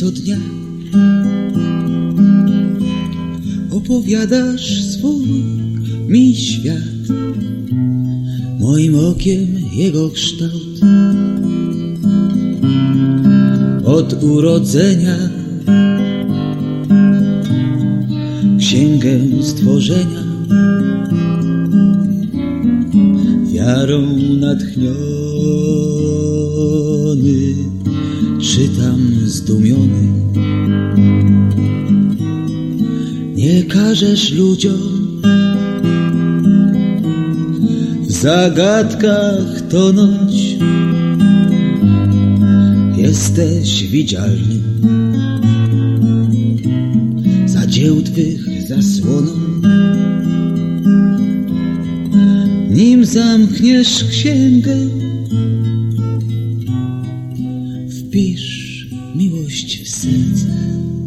co dnia opowiadasz swój mi świat, moim okiem jego kształt. Od urodzenia księgę stworzenia wiarą natchniony czytam zdumiony. Nie każesz ludziom w zagadkach tonąć, jesteś widzialny za dzieł twych zasłoną. Nim zamkniesz księgę, wpisz miłość w serce.